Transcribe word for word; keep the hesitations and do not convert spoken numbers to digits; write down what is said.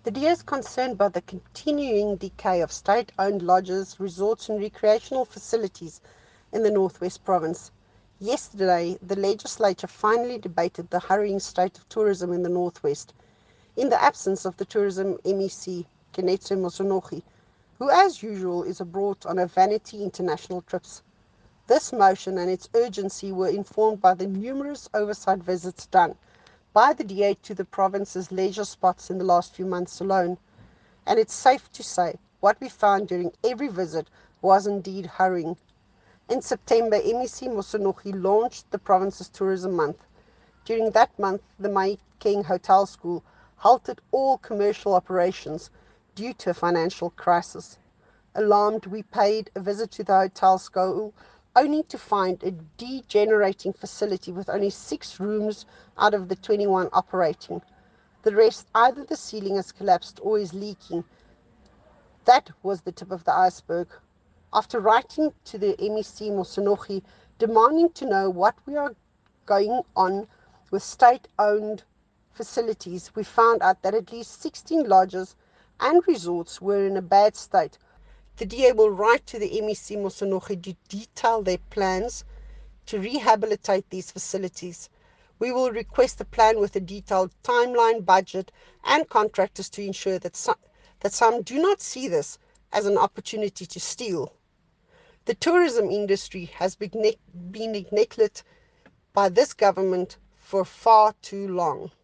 The D A is concerned by the continuing decay of state-owned lodges, resorts and recreational facilities in the Northwest Province. Yesterday, the legislature finally debated the hurrying state of tourism in the Northwest, in the absence of the Tourism M E C, Kenetse Mosonogi, who as usual is abroad on a vanity international trips. This motion and its urgency were informed by the numerous oversight visits done by the D A to the province's leisure spots in the last few months alone. And it's safe to say what we found during every visit was indeed hurrying. In September, M E C Mosonogi launched the province's tourism month. During that month, the Mahikeng Hotel School halted all commercial operations due to a financial crisis. Alarmed, we paid a visit to the hotel school, only to find a degenerating facility with only six rooms out of the twenty-one operating. The rest, either the ceiling has collapsed or is leaking. That was the tip of the iceberg. After writing to the M E C Mosonogi demanding to know what we are going on with state-owned facilities, we found out that at least sixteen lodges and resorts were in a bad state. The D A will write to the M E C Mosonogi to detail their plans to rehabilitate these facilities. We will request a plan with a detailed timeline, budget, and contractors to ensure that some, that some do not see this as an opportunity to steal. The tourism industry has been neglected by this government for far too long.